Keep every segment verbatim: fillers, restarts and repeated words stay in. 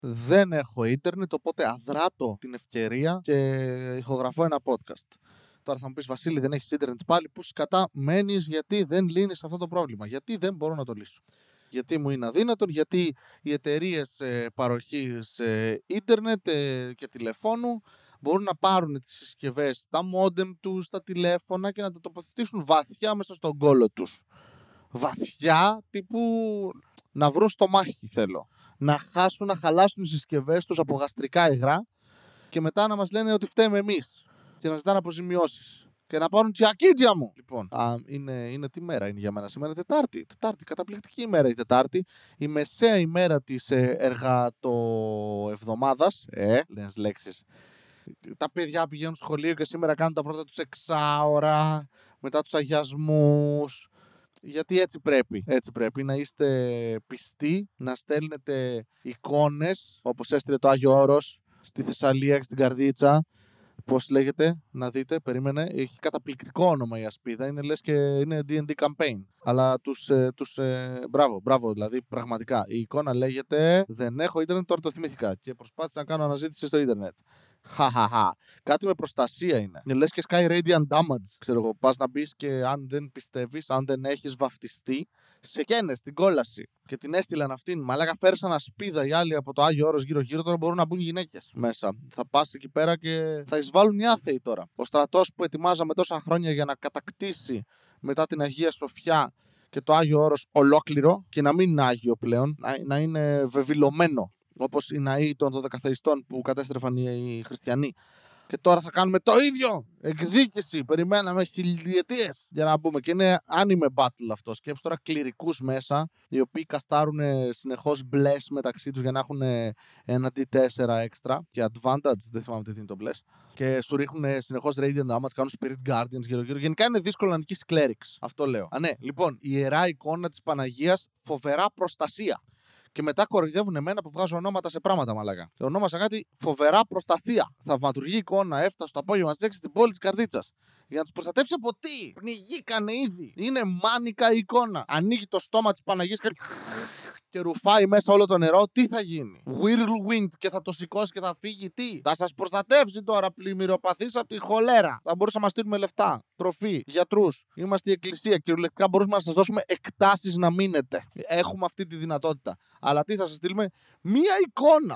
δεν έχω ίντερνετ, οπότε αδράτω την ευκαιρία και ηχογραφώ ένα podcast. Τώρα θα μου πεις, Βασίλη, δεν έχεις ίντερνετ πάλι, πού σκατά μένεις, γιατί δεν λύνεις αυτό το πρόβλημα? Γιατί δεν μπορώ να το λύσω? Γιατί μου είναι αδύνατον, γιατί οι εταιρείες ε, παροχής ε, ίντερνετ ε, και τηλεφώνου μπορούν να πάρουν τις συσκευές, τα modem τους, τα τηλέφωνα και να τα τοποθετήσουν βαθιά μέσα στον κόλο τους. Βαθιά, τύπου να βρουν στο μάχη θέλω. Να χάσουν, να χαλάσουν οι συσκευές τους από γαστρικά υγρά και μετά να μας λένε ότι φταίμε εμείς και να ζητάνε αποζημιώσεις. Και να πάρουν τσιακίτζια μου. Λοιπόν, α, είναι, είναι τι μέρα είναι για μένα σήμερα? Τετάρτη. Τετάρτη, καταπληκτική ημέρα η Τετάρτη. Η μεσαία ημέρα της ε, εργατοεβδομάδας. Ε, λες λέξεις. Τα παιδιά πηγαίνουν σχολείο και σήμερα κάνουν τα πρώτα τους εξάωρα, μετά τους αγιασμούς. Γιατί έτσι πρέπει. Έτσι πρέπει να είστε πιστοί, να στέλνετε εικόνες, όπως έστειλε το Άγιο Όρος στη Θεσσαλία και στην Καρδίτσα. Πώς λέγεται, να δείτε, περίμενε. Έχει καταπληκτικό όνομα η ασπίδα. Είναι λες και είναι ντι εν ντι campaign. Αλλά τους, ε, τους ε, μπράβο, μπράβο, δηλαδή πραγματικά. Η εικόνα λέγεται «Δεν έχω ίντερνετ, τώρα το θυμήθηκα» και προσπάθησα να κάνω αναζήτηση στο ίντερνετ. Χαχαχα. Κάτι με προστασία είναι. Είναι λες και Sky Radiant Damage. Ξέρω εγώ, πας να μπεις και αν δεν πιστεύεις, αν δεν έχεις βαφτιστεί, σε καίνες την κόλαση. Και την έστειλαν αυτήν. Μαλάκα, φέρσαν ασπίδα οι άλλοι από το Άγιο Όρος γύρω-γύρω. Τώρα μπορούν να μπουν γυναίκες μέσα. Θα πας εκεί πέρα και θα εισβάλλουν οι άθεοι τώρα. Ο στρατός που ετοιμάζαμε τόσα χρόνια για να κατακτήσει μετά την Αγία Σοφιά και το Άγιο Όρος ολόκληρο και να μην είναι Άγιο πλέον, να, να είναι βεβηλωμένο. Όπως οι ναοί των δωδεκαθεϊστών που κατέστρεφαν οι χριστιανοί. Και τώρα θα κάνουμε το ίδιο! Εκδίκηση! Περιμέναμε χιλιετίες για να μπούμε. Και είναι anime battle αυτό. Σκέψου τώρα κληρικούς μέσα, οι οποίοι καστάρουν συνεχώς bless μεταξύ τους για να έχουν ένα ντι τέσσερα έξτρα και advantage. Δεν θυμάμαι τι είναι το bless. Και σου ρίχνουν συνεχώς radiant damage, κάνουν spirit guardians γύρω-γύρω. Γενικά είναι δύσκολο να νικήσεις clerics. Αυτό λέω. Α, ναι, λοιπόν, η ιερά εικόνα της Παναγίας, φοβερά προστασία. Και μετά κοροϊδεύουν εμένα που βγάζω ονόματα σε πράγματα, μαλάκα. Και ονόμασα κάτι φοβερά προστασία. Θαυματουργή εικόνα έφτασε το απόγευμα στις έξι στην πόλη της Καρδίτσας. Για να τους προστατεύσει από τι? Πνιγήκανε ήδη. Είναι μάνικα εικόνα. Ανοίγει το στόμα της Παναγίας και... και ρουφάει μέσα όλο το νερό. Τι θα γίνει? Whirlwind και θα το σηκώσει και θα φύγει. Τι? Θα σας προστατεύσει τώρα πλημμυροπαθείς από τη χολέρα. Θα μπορούσαμε να στείλουμε λεφτά, τροφή, γιατρούς. Είμαστε η εκκλησία. Κυριολεκτικά μπορούμε να σας δώσουμε εκτάσεις να μείνετε. Έχουμε αυτή τη δυνατότητα. Αλλά τι θα σας στείλουμε? Μία εικόνα.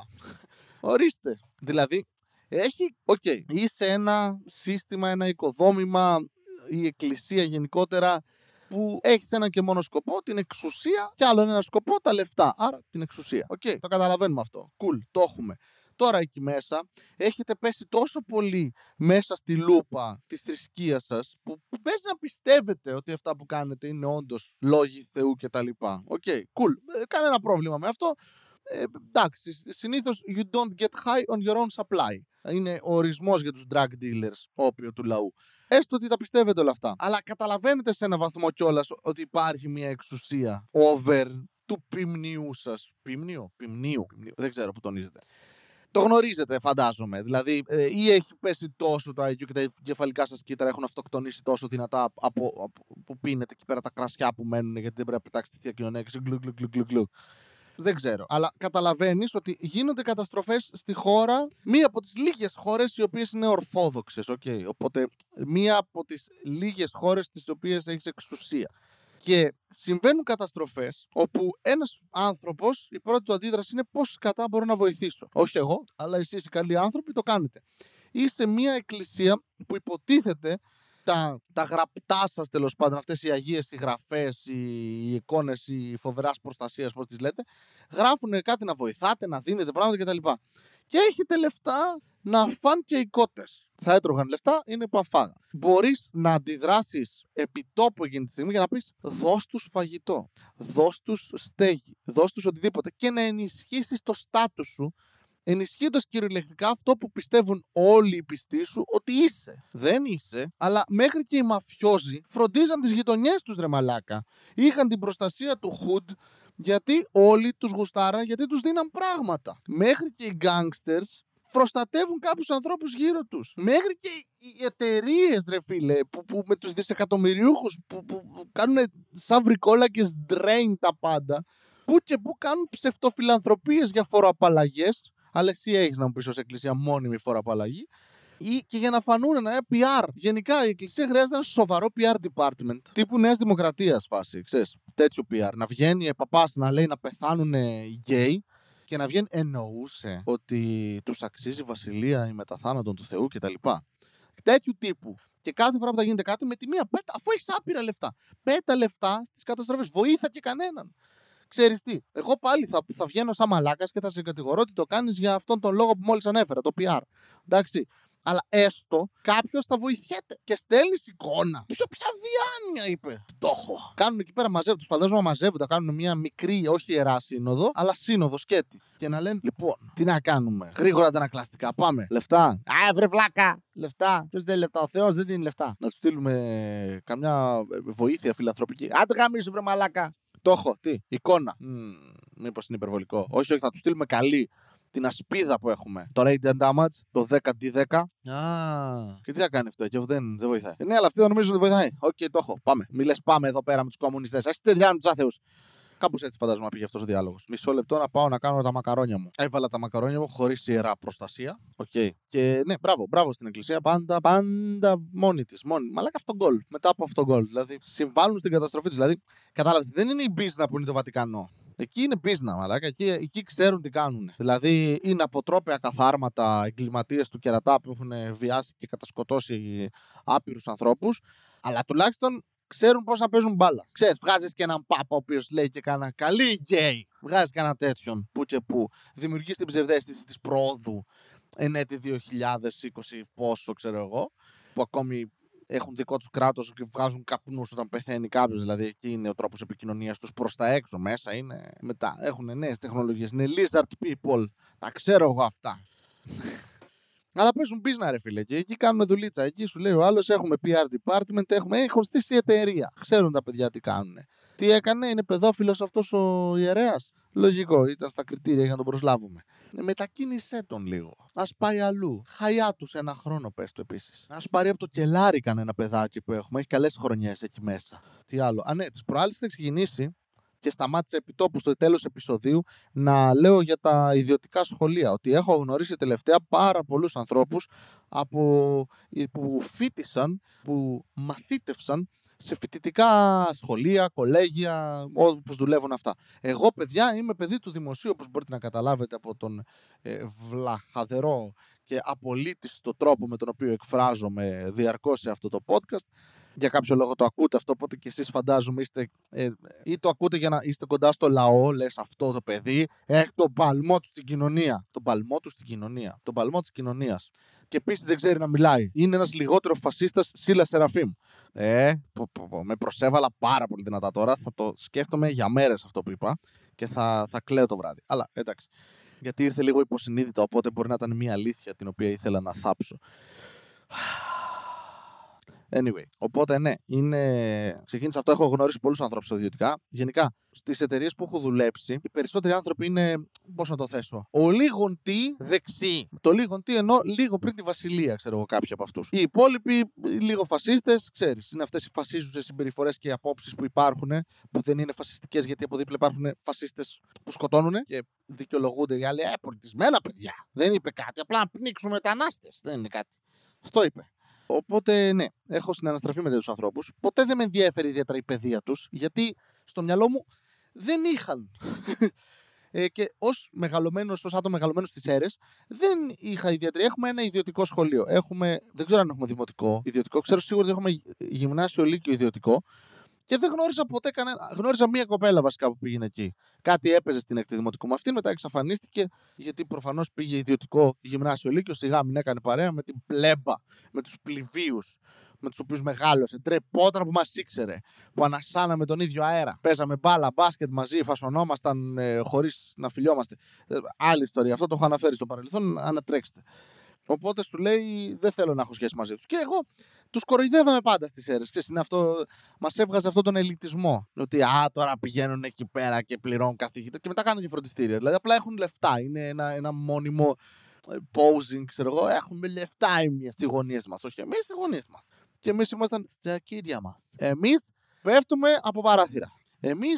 Ορίστε. Δηλαδή, έχει, οκ, okay, είσαι ένα σύστημα, ένα οικοδόμημα, η εκκλησία γενικότερα, που έχεις έναν και μόνο σκοπό, την εξουσία, και άλλο ένα σκοπό, τα λεφτά. Άρα την εξουσία. Οκ, okay, το καταλαβαίνουμε αυτό. Cool, το έχουμε. Τώρα εκεί μέσα έχετε πέσει τόσο πολύ μέσα στη λούπα της θρησκείας σας, που πες να πιστεύετε ότι αυτά που κάνετε είναι όντως λόγοι Θεού κτλ. Οκ, okay, cool. Κανένα πρόβλημα με αυτό. Ε, εντάξει, συνήθως you don't get high on your own supply. Είναι ο ορισμός για τους drug dealers, όπιο του λαού. Έστω ότι τα πιστεύετε όλα αυτά. Αλλά καταλαβαίνετε σε έναν βαθμό κιόλας ότι υπάρχει μια εξουσία over του ποιμνίου σας. Ποιμνίου, ποιμνίου, ποιμνίου. Δεν ξέρω που τονίζετε. Το γνωρίζετε, φαντάζομαι. Δηλαδή, ε, ή έχει πέσει τόσο το άι κιου και τα κεφαλικά σας κύτταρα έχουν αυτοκτονήσει τόσο δυνατά από, από, από που πίνετε εκεί πέρα τα κρασιά που μένουν, γιατί δεν πρέπει να πετάξει τη θεία κοινωνία και γκλου γκλου γκλου γκλου γκλου. Δεν ξέρω. Αλλά καταλαβαίνεις ότι γίνονται καταστροφές στη χώρα, μία από τις λίγες χώρες οι οποίες είναι ορθόδοξες. Okay. Οπότε, μία από τις λίγες χώρες τις οποίες έχεις εξουσία. Και συμβαίνουν καταστροφές όπου ένας άνθρωπος, η πρώτη του αντίδραση είναι πώς κατά μπορώ να βοηθήσω. Όχι εγώ, αλλά εσείς οι καλοί άνθρωποι το κάνετε. Είσαι μία εκκλησία που υποτίθεται τα, τα γραπτά σας, τέλος πάντων, αυτές οι αγίες, οι γραφές, οι, οι εικόνες, οι φοβεράς προστασίας, πώς τις λέτε, γράφουν κάτι να βοηθάτε, να δίνετε πράγματα κτλ. Και έχετε λεφτά να φαν και οι κότες. Θα έτρωγαν λεφτά, είναι που αφάγαν. Μπορείς να αντιδράσεις επιτόπου εκείνη τη στιγμή για να πεις δώσ' τους φαγητό, δώσ' τους στέγη, δώσ' τους οτιδήποτε και να ενισχύσεις το στάτους σου, ενισχύοντας κυριολεκτικά αυτό που πιστεύουν όλοι οι πιστοί σου ότι είσαι. Δεν είσαι, αλλά μέχρι και οι μαφιόζοι φροντίζαν τις γειτονιές τους, ρε μαλάκα. Είχαν την προστασία του hood, γιατί όλοι τους γουστάραν, γιατί τους δίναν πράγματα. Μέχρι και οι gangsters προστατεύουν κάποιους ανθρώπους γύρω τους. Μέχρι και οι εταιρείες, ρε φίλε, που, που με τους δισεκατομμυριούχους που, που, που κάνουν σαν βρικόλακες drain τα πάντα, Που και που κάνουν ψευτοφιλανθρωπίες για φοροαπαλλαγές. Αλλά εσύ έχεις να μου πεις ως εκκλησία μόνιμη φοροαπαλλαγή. Ή και για να φανούν ένα πι αρ. Γενικά η εκκλησία χρειάζεται ένα σοβαρό πι αρ department. Τύπου Νέας Δημοκρατίας φάση. Ξέρεις, τέτοιο πι αρ. Να βγαίνει παπάς να λέει να πεθάνουν οι γκέι. Και να βγαίνει εννοούσε ότι τους αξίζει η βασιλεία, η μεταθάνατον του Θεού κτλ. Τέτοιου τύπου. Και κάθε φορά που θα γίνεται κάτι με τη μία πέτα, αφού έχεις άπειρα λεφτά. Πέτα λεφτά στις καταστροφές. Βοήθα και κανέναν. Ξέρεις τι, εγώ πάλι θα, θα βγαίνω σαν μαλάκας και θα σε κατηγορώ ότι το κάνεις για αυτόν τον λόγο που μόλις ανέφερα, το πι αρ. Εντάξει. Αλλά έστω κάποιος θα βοηθιέται και στέλνεις εικόνα. Ποιο, ποια διάνοια είπε. Το έχω. Κάνουν εκεί πέρα μαζεύουν, τους φαντάζομαι μαζεύουν, θα κάνουν μια μικρή, όχι ιερά σύνοδο, αλλά σύνοδο σκέτη. Και να λένε, λοιπόν, τι να κάνουμε. Γρήγορα αντανακλαστικά, πάμε. Λεφτά. Α, βρε βλάκα. Λεφτά. Ποιος δεν λεφτά, ο Θεός δεν δίνει λεφτά. Να του στείλουμε καμιά βοήθεια φιλανθρωπική. Άντε γαμίσου, βρε μαλάκα. Το έχω. Τι, εικόνα. Mm, μήπως είναι υπερβολικό. Όχι, όχι, θα του στείλουμε καλή. Την ασπίδα που έχουμε. Το Radiant Damage, το δέκα ντι δέκα. Α, και τι θα κάνει αυτό, και δεν, δεν βοηθάει. Ναι, αλλά αυτοί δεν νομίζουν ότι βοηθάει. Οκ, okay, το έχω. Πάμε. Μη λες πάμε εδώ πέρα με τους κομμουνιστές. Ας διάνουν τους άθεους. Κάπως έτσι φαντάζομαι να πήγε αυτός ο διάλογος. Μισό λεπτό να πάω να κάνω τα μακαρόνια μου. Έβαλα τα μακαρόνια μου χωρίς ιερά προστασία. Οκ. Okay. Και ναι, μπράβο, μπράβο στην εκκλησία. Πάντα, πάντα μόνη της. Μόνη. Μαλάκα αυτόν γκολ. Μετά από αυτόν γκολ. Δηλαδή συμβάλλουν στην καταστροφή της. Δηλαδή, κατάλαβες, δεν είναι η μπίζνα που είναι το Βατικανό. Εκεί είναι πίσνα, μαλάκα. Εκεί, εκεί ξέρουν τι κάνουν. Δηλαδή είναι αποτρόπαια καθάρματα εγκληματίες του κερατά που έχουν βιάσει και κατασκοτώσει άπειρους ανθρώπους. Αλλά τουλάχιστον ξέρουν πώς να παίζουν μπάλα. Ξέρεις, βγάζεις και έναν πάπα ο οποίος λέει και κάνα καλή γκέι. Βγάζεις και έναν τέτοιον που και που. Δημιουργείς την ψευδαίσθηση της προόδου εν έτη δύο χιλιάδες είκοσι, πόσο ξέρω εγώ, που ακόμη έχουν δικό τους κράτος και βγάζουν καπνούς όταν πεθαίνει κάποιος. Δηλαδή εκεί είναι ο τρόπος επικοινωνίας τους προς τα έξω. Μέσα είναι μετά. Έχουν νέες τεχνολογίες. Είναι lizard people. Τα ξέρω εγώ αυτά. Αλλά παίζουν business, ρε φίλε. Και εκεί κάνουν δουλίτσα. Εκεί σου λέει ο άλλος: έχουμε πι αρ department, έχουμε. Έχουν στήσει εταιρεία. Ξέρουν τα παιδιά τι κάνουν. Τι έκανε, είναι παιδόφιλος αυτός ο ιερέας. Λογικό, ήταν στα κριτήρια για να τον προσλάβουμε. Μετακίνησέ τον λίγο. Ας πάει αλλού. Χαϊά τους ένα χρόνο, πες του επίσης. Ας πάρει από το κελάρι κανένα παιδάκι που έχουμε. Έχει καλές χρονιές εκεί μέσα. Τι άλλο. Α, ναι, τις προάλλες είχα ξεκινήσει και σταμάτησα επί τόπου στο τέλος επεισοδίου να λέω για τα ιδιωτικά σχολεία. Ότι έχω γνωρίσει τελευταία πάρα πολλούς ανθρώπους από, που φοίτησαν, που μαθήτευσαν σε φοιτητικά σχολεία, κολέγια, όπως δουλεύουν αυτά. Εγώ, παιδιά, είμαι παιδί του δημοσίου, όπως μπορείτε να καταλάβετε από τον ε, βλαχαδερό και απολύτιστο τρόπο με τον οποίο εκφράζομαι διαρκώς σε αυτό το podcast. Για κάποιο λόγο το ακούτε αυτό, οπότε και εσείς φαντάζομαι είστε, ε, ή το ακούτε για να είστε κοντά στο λαό, λες αυτό το παιδί έχει τον παλμό του στην κοινωνία. Τον παλμό του στην κοινωνία. Τον παλμό της κοινωνίας. Και επίσης δεν ξέρει να μιλάει. Είναι ένας λιγότερο φασίστας Σίλας Σεραφείμ. Ε, πο, πο, πο, με προσέβαλα πάρα πολύ δυνατά τώρα. Θα το σκέφτομαι για μέρες αυτό που είπα και θα, θα κλαίω το βράδυ. Αλλά εντάξει. Γιατί ήρθε λίγο υποσυνείδητα, οπότε μπορεί να ήταν μια αλήθεια την οποία ήθελα να θάψω. Anyway, οπότε ναι, είναι... ξεκίνησα αυτό. Έχω γνωρίσει πολλούς ανθρώπους ιδιωτικά. Γενικά, στις εταιρείες που έχω δουλέψει, οι περισσότεροι άνθρωποι είναι, πώς να το θέσω, ο λίγον τι δεξί. Το λίγον τι εννοώ λίγο πριν τη βασιλεία, ξέρω εγώ, κάποιοι από αυτούς. Οι υπόλοιποι, λίγο φασίστες, ξέρεις, είναι αυτές οι φασίζουσες συμπεριφορές και απόψεις που υπάρχουν, που δεν είναι φασιστικές, γιατί από δίπλα υπάρχουν φασίστες που σκοτώνουν και δικαιολογούνται οι άλλοι. Ε, πολιτισμένα παιδιά. Δεν είπε κάτι. Απλά να πνίξουν μετανάστες. Δεν είναι κάτι. Αυτό είπε. Οπότε, ναι, έχω συναναστραφεί με τέτοιους ανθρώπους. Ποτέ δεν με ενδιαφέρει ιδιαίτερα η παιδεία τους, γιατί στο μυαλό μου δεν είχαν. ε, και ως μεγαλωμένος, ως άτομο μεγαλωμένος στις αίρες, δεν είχα ιδιαίτερη. Έχουμε ένα ιδιωτικό σχολείο. Έχουμε, δεν ξέρω αν έχουμε δημοτικό ιδιωτικό. Ξέρω σίγουρα ότι έχουμε γυμνάσιο, λύκειο ιδιωτικό. Και δεν γνώριζα ποτέ κανένα. Γνώριζα μία κοπέλα βασικά που πήγαινε εκεί. Κάτι έπαιζε στην έκτη δημοτικού με αυτήν, μετά εξαφανίστηκε, γιατί προφανώς πήγε ιδιωτικό γυμνάσιο λύκειο. Σιγά μην έκανε παρέα με την πλέμπα, με τους πληβίους, με τους οποίους μεγάλωσε. Τρεπότρα που μας ήξερε, που ανασάναμε τον ίδιο αέρα. Παίζαμε μπάλα, μπάσκετ μαζί, φασωνόμασταν ε, χωρίς να φιλιόμαστε. Ε, άλλη ιστορία. Αυτό το έχω αναφέρει στο παρελθόν. Ανατρέξτε. Οπότε σου λέει δεν θέλω να έχω σχέση μαζί τους. Και εγώ τους κοροϊδεύαμε πάντα στις αίρες. Ξέρεις, είναι αυτό, μας έβγαζε αυτόν τον ελιτισμό. Ότι α, τώρα πηγαίνουν εκεί πέρα και πληρώνουν καθηγητές και μετά κάνουν και φροντιστήρια. Δηλαδή απλά έχουν λεφτά. Είναι ένα, ένα μόνιμο posing, ξέρω εγώ. Έχουμε λεφτά εμείς στις γωνίες μας. Όχι εμείς στις γωνίες μας. Και εμείς ήμασταν στα αρχίδια μας. Εμείς πέφτουμε από παράθυρα. Εμείς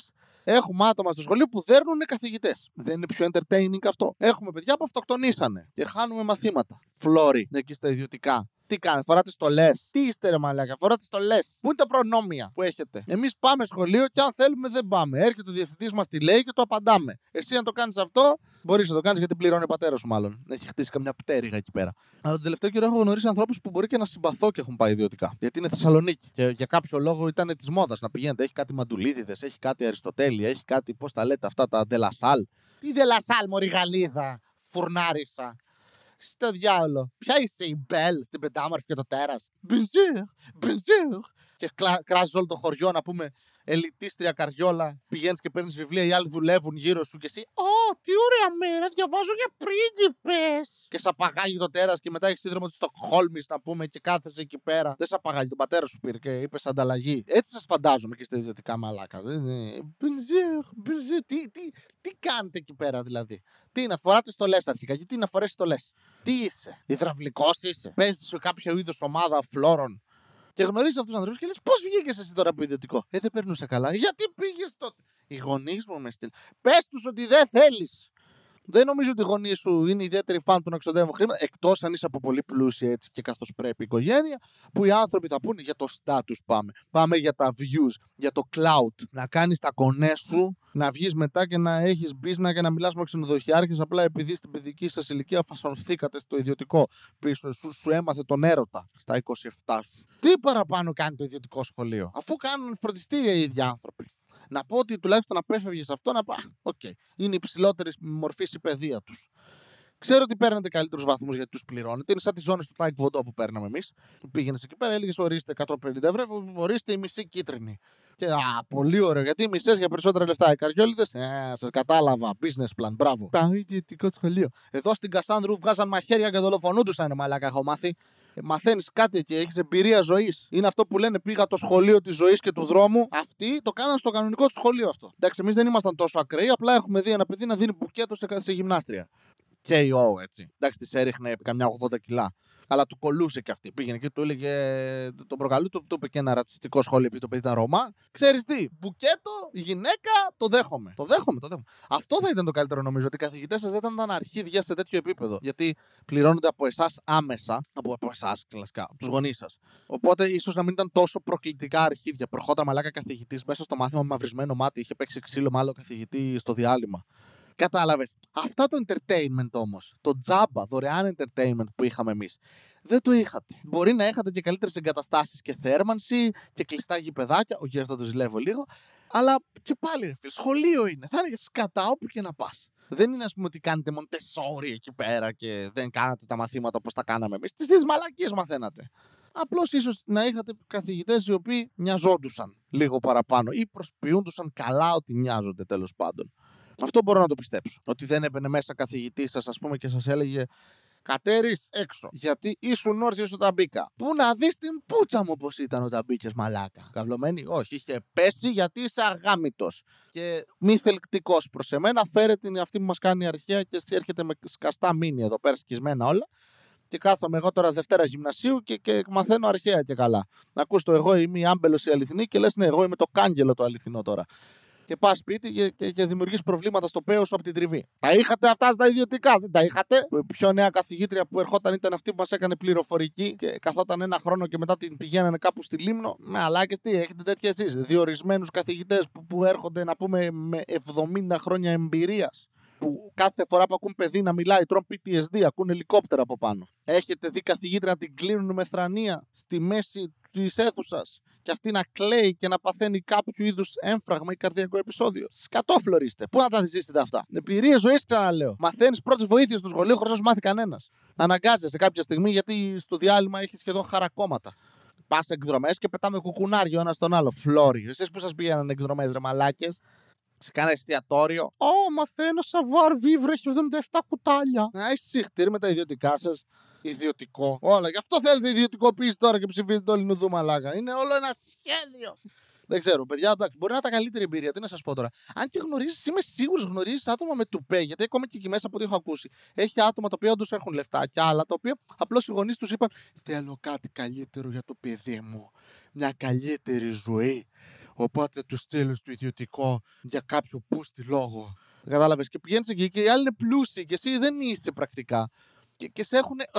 Έχουμε άτομα στο σχολείο που δέρνουν καθηγητές. Δεν είναι πιο entertaining αυτό? Έχουμε παιδιά που αυτοκτονήσανε και χάνουμε μαθήματα. Φλόρι, εκεί στα ιδιωτικά. Τι κάνετε, φοράτε στολές? Τι είστε ρε μαλάκα, φοράτε στολές? Πού είναι τα προνόμια που έχετε? Εμείς πάμε σχολείο και αν θέλουμε δεν πάμε. Έρχεται ο διευθυντής μας, τη λέει και το απαντάμε. Εσύ αν το κάνεις αυτό, μπορείς να το κάνεις γιατί πληρώνει ο πατέρας σου μάλλον. Έχει χτίσει καμιά πτέρυγα εκεί πέρα. Αλλά τον τελευταίο καιρό έχω γνωρίσει ανθρώπους που μπορεί και να συμπαθώ και έχουν πάει ιδιωτικά. Γιατί είναι Θεσσαλονίκη. Και για κάποιο λόγο ήταν της μόδας να πηγαίνετε. Έχει κάτι Μαντουλίδηδες, έχει κάτι Αριστοτέλεια, έχει κάτι, πώς τα λέτε αυτά, τα Ντελασάλ. Τι Ντελασάλ, μωρή Γαλλίδα, φουρνάρισα. Στο διάολο. Ποια είσαι η Μπέλ στην Πεντάμορφη και το Τέρας? Bonjour, bonjour. Και κλα... κράζει όλο το χωριό να πούμε ελιτίστρια καριόλα. Πηγαίνεις και παίρνεις βιβλία, οι άλλοι δουλεύουν γύρω σου και εσύ. Ω, τι ωραία μέρα, διαβάζω για πρίγκιπες. Και σ' απαγάγει το Τέρας και μετά έχεις σύνδρομο της Στοκχόλμης να πούμε και κάθεσαι εκεί πέρα. Δεν σ' απαγάγει, τον πατέρα σου πήρε και είπες ανταλλαγή. Έτσι σας φαντάζομαι και στα ιδιωτικά μαλάκα. Bonjour, bonjour. Τι, τι, τι κάνετε εκεί πέρα δηλαδή? Τι να φοράτε στολές αρχικά, γιατί να φορέσει στολές? Τι είσαι, υδραυλικός είσαι? Παίζεις σε κάποιο είδος ομάδα φλόρων? Και γνωρίζεις αυτούς τους ανθρώπους και λες πώς βγήκες εσύ τώρα από ιδιωτικό? Ε, δεν περνούσα καλά. Γιατί πήγες τότε? Οι γονείς μου με στείλουν. Πες τους ότι δεν θέλεις. Δεν νομίζω ότι οι γονείς σου είναι ιδιαίτεροι φαν του να ξοδεύουν χρήματα, εκτός αν είσαι από πολύ πλούσια έτσι και καθώς πρέπει οικογένεια, που οι άνθρωποι θα πούνε για το status πάμε. Πάμε για τα views, για το clout. Να κάνεις τα κονέ σου, να βγεις μετά και να έχεις business και να μιλάς με ξενοδοχειάρχες απλά επειδή στην παιδική σας ηλικία φασωνθήκατε στο ιδιωτικό πίσω. Σου, σου έμαθε τον έρωτα στα είκοσι επτά σου. Τι παραπάνω κάνει το ιδιωτικό σχολείο, αφού κάνουν φροντιστήρια οι ίδιοι άνθρωποι? Να πω ότι τουλάχιστον απέφευγες αυτό, να πω, οκ, okay, είναι υψηλότερη μορφή η παιδεία τους. Ξέρω ότι παίρνετε καλύτερους βαθμούς γιατί τους πληρώνετε. Είναι σαν τις ζώνες του Τάικ Βοντό που παίρναμε εμείς. Πήγαινες εκεί πέρα, έλεγες ορίστε εκατόν πενήντα ευρώ, ορίστε η μισή κίτρινη. Και α, πολύ ωραίο, γιατί μισές για περισσότερα λεφτά. Οι καριόλιδες, ε, σας κατάλαβα. Business plan, μπράβο. Πάω ιδιωτικό σχολείο. Εδώ στην Κασάνδρου βγάζαν μαχαίρια και δολοφονούντουσαν, μαλάκα, έχω μάθει. Μαθαίνεις κάτι και έχεις εμπειρία ζωής. Είναι αυτό που λένε πήγα το σχολείο της ζωής και του δρόμου. Αυτοί το κάναν στο κανονικό του σχολείο αυτό. Εντάξει, εμείς δεν ήμασταν τόσο ακραίοι, απλά έχουμε δει ένα παιδί να δίνει μπουκέτο σε, σε γυμνάστρια. κέι ο έτσι. Εντάξει, της έριχνε καμιά ογδόντα κιλά. Αλλά του κολούσε και αυτή. Πήγαινε και του έλεγε τον προκαλού, του, του είπε και ένα ρατσιστικό σχόλιο επειδή το παιδί ήταν Ρωμά. Ξέρεις τι, μπουκέτο, γυναίκα, το δέχομαι. Το δέχομαι, το δέχομαι. Αυτό θα ήταν το καλύτερο νομίζω, ότι οι καθηγητές σας δεν ήταν αρχίδια σε τέτοιο επίπεδο. Γιατί πληρώνονται από εσάς άμεσα, από, από εσάς κλασικά, από τους γονείς σας. Οπότε ίσως να μην ήταν τόσο προκλητικά αρχίδια. Προχώτα μαλάκα καθηγητής μέσα στο μάθημα με μαυρισμένο μάτι, είχε παίξει ξύλο με άλλο καθηγητή στο διάλειμμα. Κατάλαβες. Αυτά το entertainment όμως, το τζάμπα, δωρεάν entertainment που είχαμε εμείς, δεν το είχατε. Μπορεί να είχατε και καλύτερες εγκαταστάσεις και θέρμανση και κλειστά γηπεδάκια, όχι αυτό το ζηλεύω λίγο, αλλά και πάλι ρε φίλε, σχολείο είναι. Θα έλεγε σκατά όπου και να πας. Δεν είναι ας πούμε ότι κάνετε Μοντεσόρι εκεί πέρα και δεν κάνατε τα μαθήματα όπως τα κάναμε εμείς. Τις τις μαλακίες μαθαίνατε. Απλώς ίσως να είχατε καθηγητές οι οποίοι νοιαζόντουσαν λίγο παραπάνω ή προσποιούντουσαν καλά ότι νοιάζονται τέλος πάντων. Αυτό μπορώ να το πιστέψω. Ότι δεν έμπαινε μέσα καθηγητής σας, ας πούμε, και σας έλεγε Κατέρης έξω. Γιατί ήσουν όρθιος όταν μπήκα. Πού να δεις την πούτσα μου πως ήταν όταν μπήκες, μαλάκα. Καυλωμένη, όχι, είχε πέσει γιατί είσαι αγάμητος. Και μη θελκτικός προς εμένα. Φέρε την αυτή που μας κάνει αρχαία και έρχεται με σκαστά μήνυ εδώ πέρα σκισμένα όλα. Και κάθομαι εγώ τώρα Δευτέρα γυμνασίου και, και μαθαίνω αρχαία και καλά. Να ακούς το εγώ είμαι η άμπελος η αληθινή και λες ναι, εγώ είμαι το κάγκελο το αληθινό τώρα. Και πας σπίτι και, και, και δημιουργείς προβλήματα στο πέος σου από την τριβή. Τα είχατε αυτά στα ιδιωτικά, δεν τα είχατε? Η πιο νέα καθηγήτρια που ερχόταν ήταν αυτή που μας έκανε πληροφορική και καθόταν ένα χρόνο και μετά την πηγαίνανε κάπου στη Λίμνο. Με αλάκες, τι έχετε τέτοια εσείς? Διορισμένους καθηγητές που, που έρχονται να πούμε με εβδομήντα χρόνια εμπειρίας. Που κάθε φορά που ακούν παιδί να μιλάει, τρώνε πι τι ες ντι, ακούν ελικόπτερα από πάνω. Έχετε δει καθηγήτρια να την κλείνουν με θρανία στη μέση της αίθουσας και αυτή να κλαίει και να παθαίνει κάποιο είδους έμφραγμα ή καρδιακό επεισόδιο? Σκατόφλωροι είστε. Πού να τα ζήσετε αυτά? Εμπειρίες ζωής, ξαναλέω. Μαθαίνεις πρώτες βοήθειες στο σχολείο χωρίς να σου μάθει κανένας. Αναγκάζεσαι κάποια στιγμή γιατί στο διάλειμμα έχει σχεδόν χαρακόμματα. Πας εκδρομές και πετάμε κουκουνάριο ένα στον άλλο. Φλόρι. Εσείς που σας πήγαιναν εκδρομές, ρε μαλάκες? Σε κάνα εστιατόριο. Ω, μαθαίνω σαβάρ βίβρο, έχει εβδομήντα επτά κουτάλια. Να έχει συχτήρι με τα ιδιωτικά σας. Ιδιωτικό. Όλα. Γι' αυτό θέλετε ιδιωτικοποίηση τώρα και ψηφίζετε όλοι νουδού μαλάκα. Είναι όλο ένα σχέδιο. Δεν ξέρω, παιδιά, μπορεί να είναι τα καλύτερη εμπειρία. Τι να σας πω τώρα. Αν και γνωρίζεις, είμαι σίγουρος γνωρίζεις άτομα με τουπέ. Γιατί ακόμα και εκεί μέσα από ό,τι έχω ακούσει, έχει άτομα τα οποία όντως έχουν λεφτά και άλλα τα οποία απλώς οι γονείς τους είπαν θέλω κάτι καλύτερο για το παιδί μου. Μια καλύτερη ζωή. Οπότε του στείλει στο ιδιωτικό για κάποιο πούστη λόγο. Κατάλαβες, και πηγαίνεις εκεί και οι άλλοι είναι πλούσιοι και εσύ δεν είσαι πρακτικά. Και, και σε έχουνε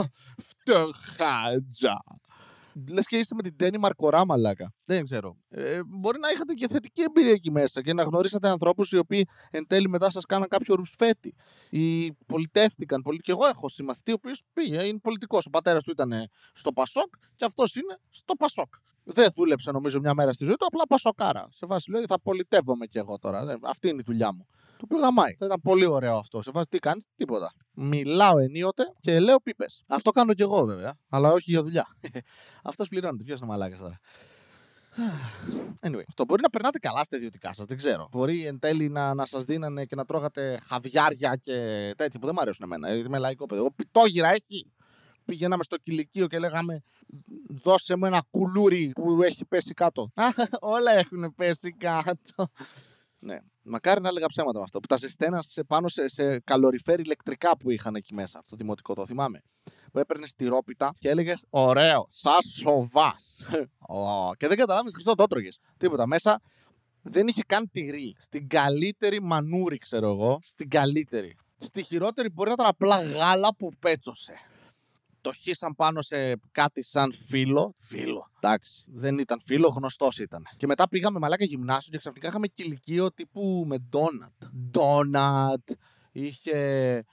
φτωχάτζα. Λες και είσαι με την Τέννη Μαρκορά, μαλάκα. Δεν ξέρω. Ε, μπορεί να είχατε και θετική εμπειρία εκεί μέσα και να γνωρίσατε ανθρώπους οι οποίοι εν τέλει μετά σας κάναν κάποιο ρουσφέτη ή πολιτεύτηκαν. Και εγώ έχω συμμαθητή ο οποίος πήγε, είναι πολιτικός. Ο πατέρας του ήταν στο Πασόκ και αυτός είναι στο Πασόκ. Δεν δούλεψε νομίζω μια μέρα στη ζωή του, απλά πασοκάρα. Σε βάση λέει θα πολιτεύομαι κι εγώ τώρα. Αυτή είναι η δουλειά μου. Του πήγα μάι. Θα ήταν πολύ ωραίο αυτό. Σε βάση τι κάνεις, τίποτα. Μιλάω ενίοτε και λέω πίπες. Αυτό κάνω κι εγώ βέβαια, αλλά όχι για δουλειά. Αυτός πληρώνεται. Ποιος είναι μαλάκας τώρα. Anyway, αυτό μπορεί να περνάτε καλά στα ιδιωτικά σας, δεν ξέρω. Μπορεί εν τέλει να, να σας δίνανε και να τρώγατε χαβιάρια και τέτοια που δεν μου αρέσουν εμένα. Είμαι λαϊκό παιδί. Εγώ πιτόγυρα έχει. Πηγαίναμε στο κηλικείο και λέγαμε δώσε μου ένα κουλούρι που έχει πέσει κάτω. Όλα έχουν πέσει κάτω. Ναι, μακάρι να έλεγα ψέματα με αυτό. Που τα ζεσταίνα πάνω σε, σε καλοριφέρ ηλεκτρικά που είχαν εκεί μέσα. Αυτό το δημοτικό το θυμάμαι. Που έπαιρνε τυρόπιτα και έλεγε ωραίο, σαν σοβά. Και δεν καταλάβει, Χριστό, το τρώγες. Τίποτα. Μέσα δεν είχε καν τυρί. Στην καλύτερη μανούρι, ξέρω εγώ. Στην καλύτερη. Στη χειρότερη μπορεί να ήταν απλά γάλα που πέτσωσε. Το χύσαν πάνω σε κάτι σαν φύλλο. Φύλλο. Εντάξει. Δεν ήταν φύλλο, γνωστός ήταν. Και μετά πήγαμε μαλάκα γυμνάσιο και ξαφνικά είχαμε κηλικείο τύπου με ντόνατ. Ντόνατ. Είχε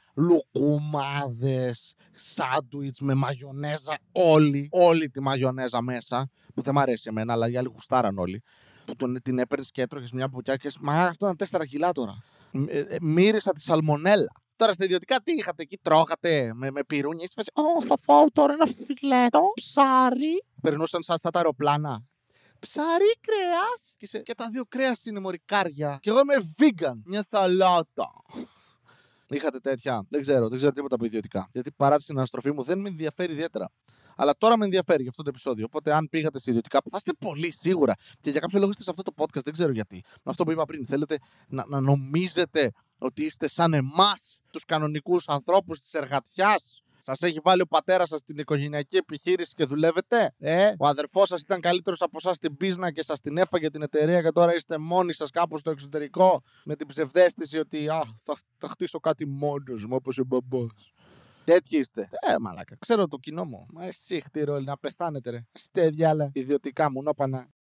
λουκουμάδες, σάντουιτς με μαγιονέζα. Όλη, όλη τη μαγιονέζα μέσα. Που δεν μ' αρέσει εμένα, αλλά οι άλλοι γουστάραν όλοι. Που τον, την έπαιρνες και έτρωγες μια μπουκιά και μα αυτό ήταν τέσσερα κιλά τώρα. Ε, ε, μύρισα τη σαλμονέλα. Τώρα στα ιδιωτικά τι είχατε εκεί, τρώγατε με, με πυρούνια. Είσαι φάση, Ω, θα φάω τώρα ένα φιλέτο, ψάρι. Περνούσαν σαν, σαν τα αεροπλάνα. Ψάρι, κρέας. Και, σε, και τα δύο κρέας είναι μωρικάρια. Και εγώ είμαι vegan. Μια σαλάτα. Είχατε τέτοια. Δεν ξέρω, δεν ξέρω τίποτα από ιδιωτικά. Γιατί παρά τη συναναστροφή μου δεν με ενδιαφέρει ιδιαίτερα. Αλλά τώρα με ενδιαφέρει για αυτό το επεισόδιο. Οπότε, αν πήγατε σε ιδιωτικά, θα είστε πολύ σίγουρα. Και για κάποιο λόγο είστε σε αυτό το podcast, δεν ξέρω γιατί. Αυτό που είπα πριν, θέλετε να, να νομίζετε ότι είστε σαν εμάς, τους κανονικούς ανθρώπους της εργατιάς. Σας έχει βάλει ο πατέρας σας στην οικογενειακή επιχείρηση και δουλεύετε. Ε, ο αδερφός σας ήταν καλύτερος από εσάς στην πίσνα και σας την έφαγε την εταιρεία και τώρα είστε μόνοι σας κάπου στο εξωτερικό με την ψευδαίσθηση ότι α, θα, θα χτίσω κάτι μόνος μου όπως ο μπαμπάς. Τέτοιοι είστε. Ε, μαλάκα, ξέρω το κοινό μου. Μα εσύ χτύρω να πεθάνετε, ρε. Είστε διάλα. Ιδιωτικά μου, νόπανα.